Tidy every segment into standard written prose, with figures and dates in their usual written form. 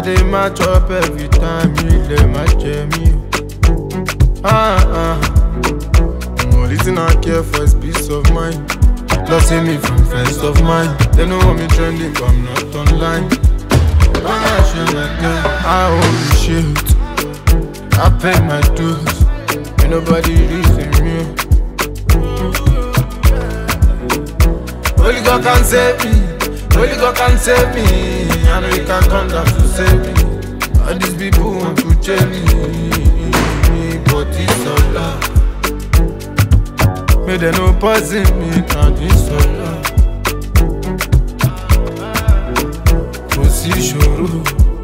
dey match up every time, ilé má jẹ mí. Only thing I care for is peace of mind. Lost me from friends of mine. They know want me trending, but I'm not online. I only shit. I pay my dues. Ain't nobody reason me. Only God can save me. Only God can save me. I know He can come down to save me. All these people want to change me, but it's all love. May they no poison me, and it's all love. Position.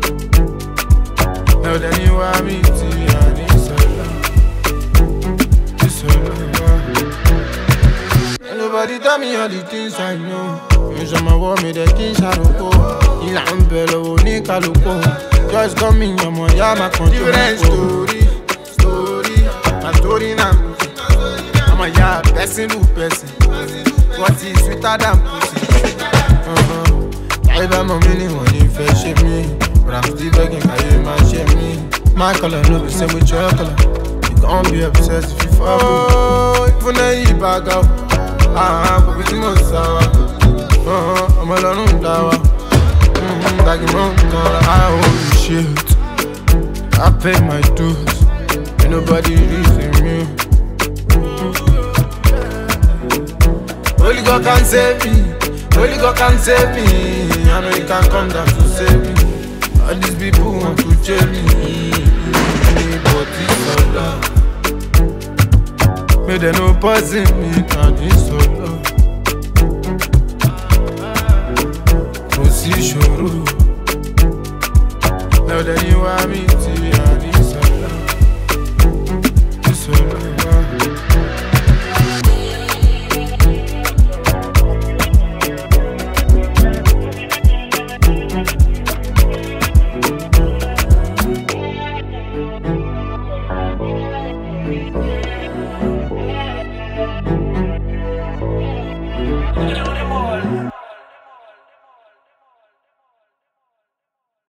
Now then you want me to, and it's all love. It's all love. Ain't nobody tell me all the things I know. You show my war, me the king shadow. Il a un bello, Nika Lupo. Just come in your money, my country. Different story. My story now. I'm a yard, person who person. What is sweeter than pussy? I buy my meaning when you first shape me. But I'm still begging, can you man shape me? My color no be same with your color. You can't be obsessed if you fall. Oh, if you need bag out. But we can sour. I'm alone down. I only shit. I pay my dues. Ain't nobody reason me. Only God can save me. Only God can save me. I know He can come down to save me. All these people want to change me, but it's all love. May they no poison me, and it's all love. Position. Now then you want me to